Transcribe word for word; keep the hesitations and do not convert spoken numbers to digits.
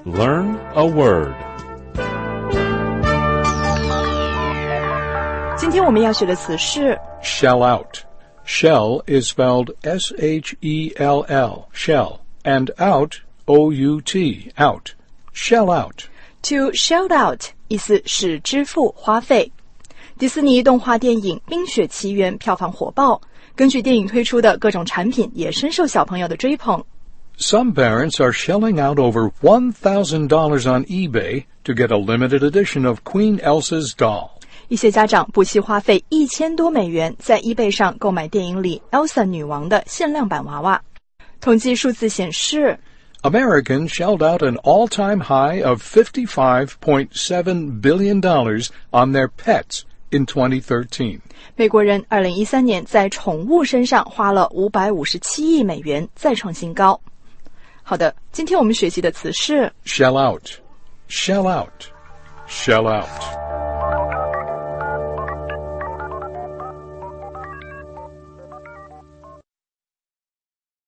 Learn a word. 今天我们要学的词是 shell out. Shell is spelled S H E L L, shell, and out, O U T, out. Shell out. To shell out 意思是支付花费。迪士尼动画电影《冰雪奇缘》票房火爆，根据电影推出的各种产品也深受小朋友的追捧。 Some parents are shelling out over one thousand dollars on eBay to get a limited edition of Queen Elsa's doll. 一些家长不惜花费一千多美元在 eBay 上购买电影里 Elsa 女王的限量版娃娃。统计数字显示 Americans shelled out an all-time high of fifty-five point seven billion dollars on their pets in twenty thirteen. 美国人二零一三年在宠物身上花了五百五十七亿美元，再创新高。好的，今天我们学习的词是 shell out, shell out, shell out.